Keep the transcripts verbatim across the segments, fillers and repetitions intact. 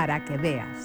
para que veas.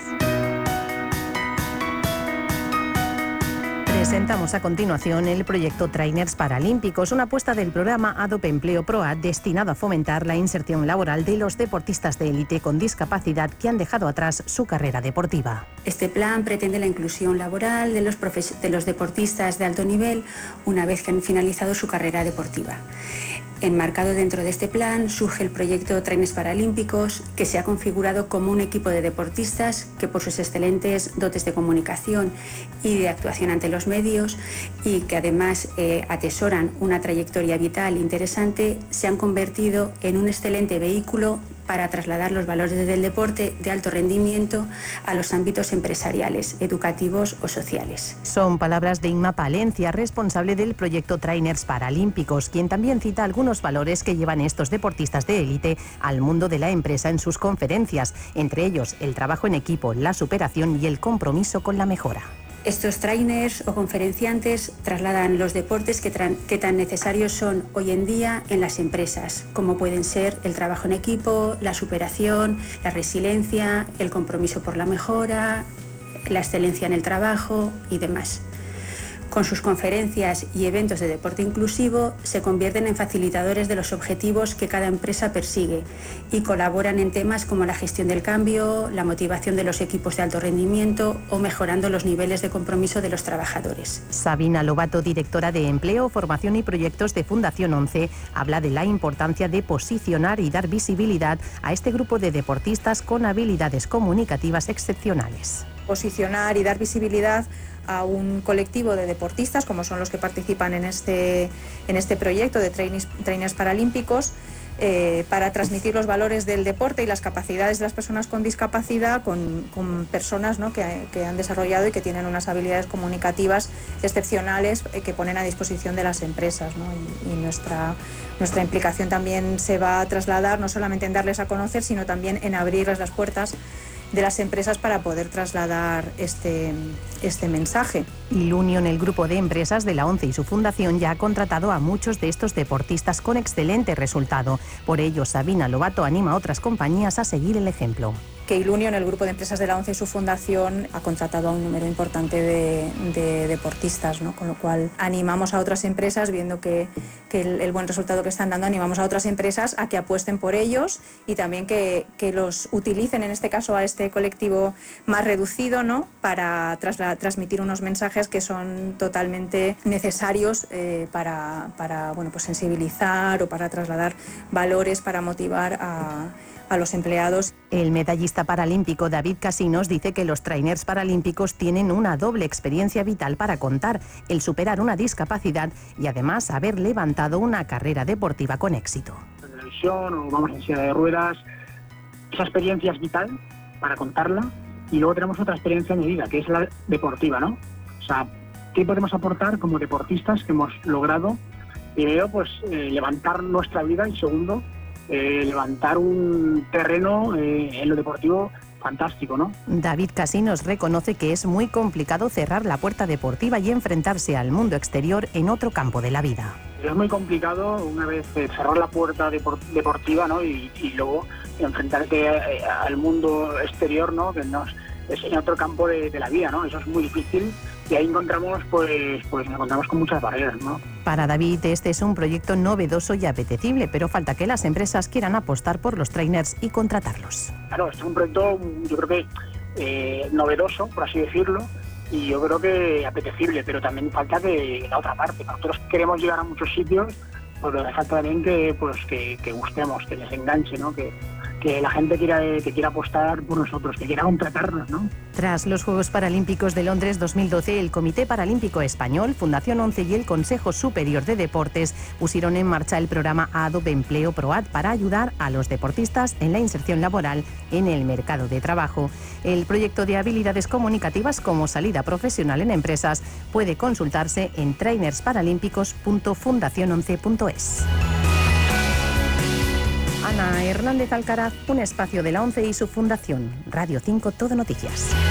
Presentamos a continuación el proyecto Trainers Paralímpicos, una apuesta del programa ADOP Empleo PROAD destinado a fomentar la inserción laboral de los deportistas de élite con discapacidad que han dejado atrás su carrera deportiva. Este plan pretende la inclusión laboral de los, de los deportistas de alto nivel una vez que han finalizado su carrera deportiva. Enmarcado dentro de este plan surge el proyecto Trainers Paralímpicos, que se ha configurado como un equipo de deportistas que por sus excelentes dotes de comunicación y de actuación ante los medios y que además eh, atesoran una trayectoria vital interesante, se han convertido en un excelente vehículo para trasladar los valores del deporte de alto rendimiento a los ámbitos empresariales, educativos o sociales. Son palabras de Inma Palencia, responsable del proyecto Trainers Paralímpicos, quien también cita algunos valores que llevan estos deportistas de élite al mundo de la empresa en sus conferencias, entre ellos el trabajo en equipo, la superación y el compromiso con la mejora. Estos trainers o conferenciantes trasladan los deportes que, que tan necesarios son hoy en día en las empresas, como pueden ser el trabajo en equipo, la superación, la resiliencia, el compromiso por la mejora, la excelencia en el trabajo y demás. Con sus conferencias y eventos de deporte inclusivo se convierten en facilitadores de los objetivos que cada empresa persigue y colaboran en temas como la gestión del cambio, la motivación de los equipos de alto rendimiento o mejorando los niveles de compromiso de los trabajadores. Sabina Lobato, directora de Empleo, Formación y Proyectos de Fundación once, habla de la importancia de posicionar y dar visibilidad a este grupo de deportistas con habilidades comunicativas excepcionales. Posicionar y dar visibilidad a un colectivo de deportistas, como son los que participan en este, en este proyecto de Trainers, Trainers Paralímpicos, eh, para transmitir los valores del deporte y las capacidades de las personas con discapacidad con, con personas, ¿no?, que, que han desarrollado y que tienen unas habilidades comunicativas excepcionales eh, que ponen a disposición de las empresas, ¿no? Y, y nuestra, nuestra implicación también se va a trasladar no solamente en darles a conocer, sino también en abrirles las puertas de las empresas para poder trasladar este, este mensaje. Ilunion, el grupo de empresas de la ONCE y su fundación, ya ha contratado a muchos de estos deportistas con excelente resultado. Por ello, Sabina Lobato anima a otras compañías a seguir el ejemplo. Que Ilunion, el grupo de empresas de la ONCE y su fundación, ha contratado a un número importante de, de deportistas, ¿no? Con lo cual animamos a otras empresas, viendo que, que el, el buen resultado que están dando, animamos a otras empresas a que apuesten por ellos y también que, que los utilicen, en este caso a este colectivo más reducido, ¿no?, para trasla, transmitir unos mensajes que son totalmente necesarios eh, para, para bueno, pues sensibilizar o para trasladar valores, para motivar a a los empleados. El medallista paralímpico David Casinos dice que los trainers paralímpicos tienen una doble experiencia vital para contar: el superar una discapacidad y además haber levantado una carrera deportiva con éxito. En televisión o vamos en silla de ruedas, esa experiencia es vital para contarla, y luego tenemos otra experiencia añadida, que es la deportiva, ¿no? O sea, ¿qué podemos aportar como deportistas que hemos logrado, primero, pues eh, levantar nuestra vida, y segundo, Eh, levantar un terreno eh, en lo deportivo fantástico, ¿no? David Casinos reconoce que es muy complicado cerrar la puerta deportiva y enfrentarse al mundo exterior en otro campo de la vida. Es muy complicado una vez eh, cerrar la puerta depor deportiva, ¿no?, y, y luego enfrentarte eh, al mundo exterior, ¿no?, que nos, es en otro campo de, de la vida, ¿no? Eso es muy difícil. Y ahí encontramos, pues, pues nos encontramos con muchas barreras, ¿no? Para David, este es un proyecto novedoso y apetecible, pero falta que las empresas quieran apostar por los trainers y contratarlos. Claro, este es un proyecto, yo creo que eh, novedoso, por así decirlo, y yo creo que apetecible, pero también falta que la otra parte. Nosotros queremos llegar a muchos sitios, pero falta también que, pues, que, que gustemos, que les enganche, ¿no?, que que la gente quiera, que quiera apostar por nosotros, que quiera contratarnos, ¿no? Tras los Juegos Paralímpicos de Londres dos mil doce, el Comité Paralímpico Español, Fundación once y el Consejo Superior de Deportes pusieron en marcha el programa ADOP Empleo PROAD para ayudar a los deportistas en la inserción laboral en el mercado de trabajo. El proyecto de habilidades comunicativas como salida profesional en empresas puede consultarse en trainers paralímpicos punto fundación once punto es. Ana Hernández Alcaraz, un espacio de la ONCE y su fundación. Radio cinco, Todo Noticias.